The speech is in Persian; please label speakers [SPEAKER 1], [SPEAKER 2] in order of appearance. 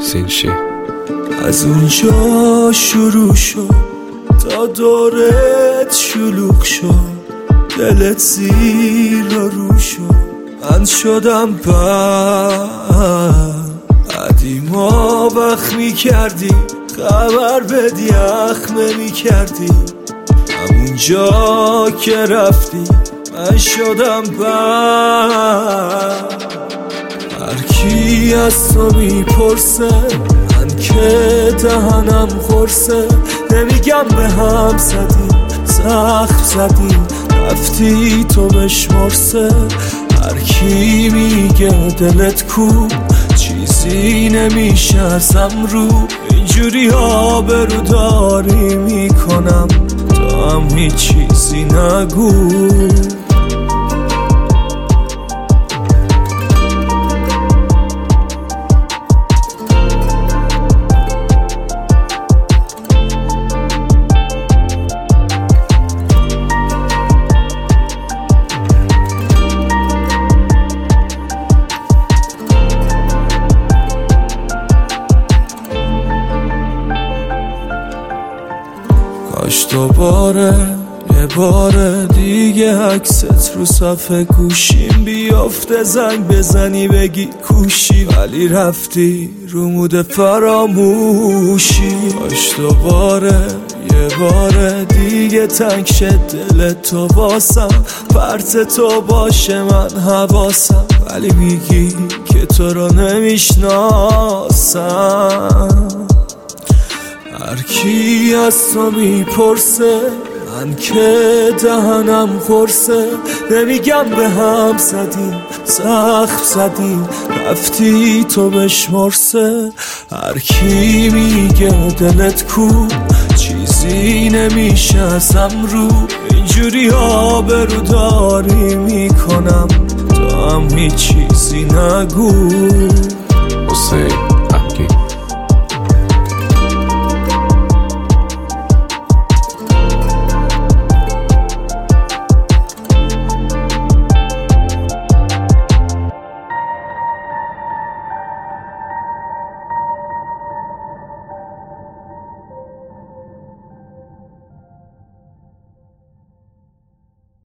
[SPEAKER 1] سینشی.
[SPEAKER 2] از اونجا شروع شد تا دورت شلوغ شد، دلت زیر رو شد، من شدم بعدی ما وقت میکردی خبر بدی اخمه میکردی، همونجا که رفتی من شدم هر کی از تو میپرسه من که دهنم خورسه، نمیگم به هم زدی زخم زدی رفتی تو بشمرسه، هر کی میگه دلت کو چیزی نمیشه ازم رو، اینجوری آبرو داری میکنم تا هم هیچ چیزی نگو. کاش دوباره یه بار دیگه عکست رو صفحه گوشیم بیافته، زنگ بزنی بگی کوشی ولی رفتی رو مود فراموشی. کاش دوباره یه بار دیگه تنگ شد دل تو واسم، پرت تو باشه من حواسم، ولی میگی که تو رو نمیشناسم. هر کی از تو میپرسه من که دهنم خورسه، نمیگم به هم زدیم زخم زدیم رفتی تو بشمرسه، هر کی میگه دلت کو چیزی نمیشه ازم رو، اینجوری آبرو داری میکنم تا هم هیچ چیزی نگو.
[SPEAKER 1] حسین